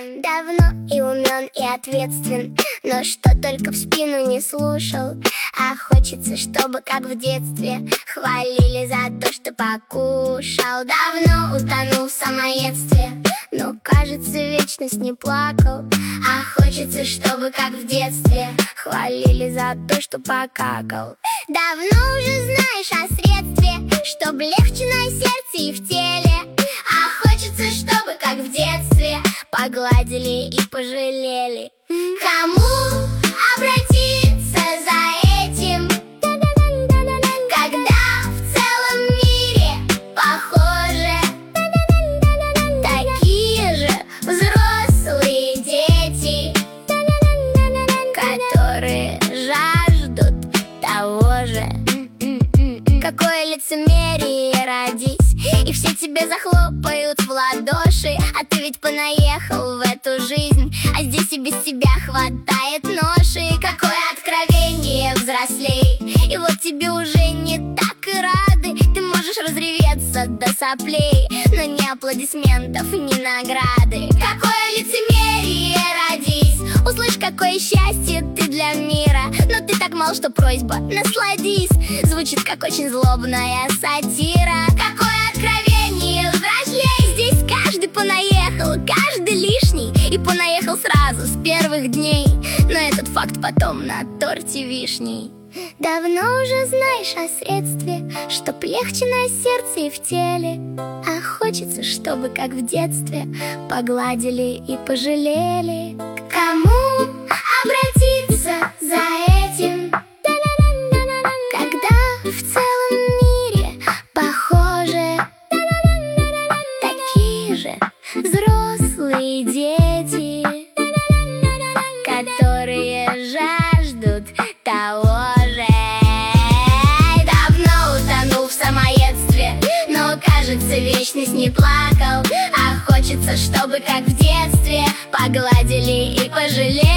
Давно и умен, и ответствен, но что только в спину не слушал. А хочется, чтобы, как в детстве, хвалили за то, что покушал. Давно утонул в самоедстве, но, кажется, вечность не плакал. А хочется, чтобы, как в детстве, хвалили за то, что покакал. Давно уже знаешь о средстве, чтоб легче на сердце и в теле. А хочется, чтобы, как в детстве, погладили и пожалели. Кому обратиться за этим, когда в целом мире похоже такие же взрослые дети, которые жаждут того же? Какое лицемерие, родись, и все тебе захлопают в ладоши. А ты ведь понаехал в эту жизнь, а здесь и без тебя хватает ноши. Какое откровение, взрослей, и вот тебе уже не так и рады. Ты можешь разреветься до соплей, но ни аплодисментов, ни награды. Какое лицемерие, родись, услышь, какое счастье ты для мира. Но ты так мал, что просьба насладись звучит как очень злобная сатира. Какое откровение, взрослей, здесь каждый понаехал, каждый лишний, и понаехал сразу с первых дней. Но этот факт потом на торте вишней. Давно уже знаешь о средстве, чтоб легче на сердце и в теле. А хочется, чтобы, как в детстве, погладили и пожалели. К кому обратиться за этим, когда в целом мире похоже такие же взрослые дети, которые жаждут того же? Давно утонул в самоедстве, но, кажется, вечность не плакал. А хочется, чтобы, как в детстве, погладили и пожалели.